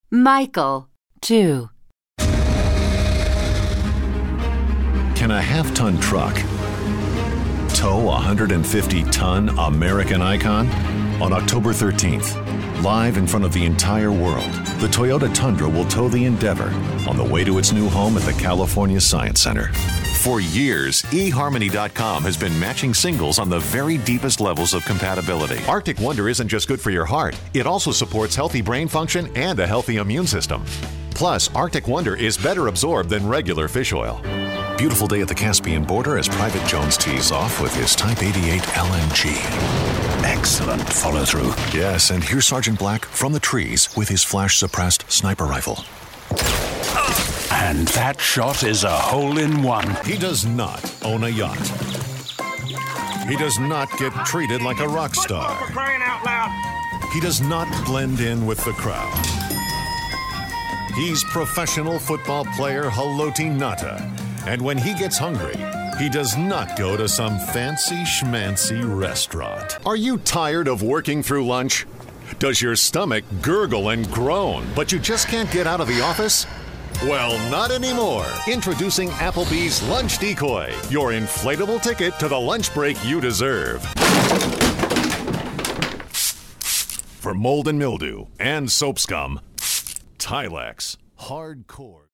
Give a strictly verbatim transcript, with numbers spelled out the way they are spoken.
Michael, two. Can a half-ton truck tow a one hundred fifty ton American icon? On October thirteenth, live in front of the entire world, the Toyota Tundra will tow the Endeavor on the way to its new home at the California Science Center. For years, e harmony dot com has been matching singles on the very deepest levels of compatibility. Arctic Wonder isn't just good for your heart, it also supports healthy brain function and a healthy immune system. Plus, Arctic Wonder is better absorbed than regular fish oil. Beautiful day at the Caspian border as Private Jones tees off with his Type eighty-eight L M G. Excellent follow-through. Yes, and here's Sergeant Black from the trees with his flash-suppressed sniper rifle. And that shot is a hole-in-one. He does not own a yacht. He does not get treated like a rock star. For crying out loud. He does not blend in with the crowd. He's professional football player Haloti Ngata. And when he gets hungry, he does not go to some fancy schmancy restaurant. Are you tired of working through lunch? Does your stomach gurgle and groan, but you just can't get out of the office? Well, not anymore. Introducing Applebee's Lunch Decoy, your inflatable ticket to the lunch break you deserve. For mold and mildew and soap scum, Tilex Hardcore.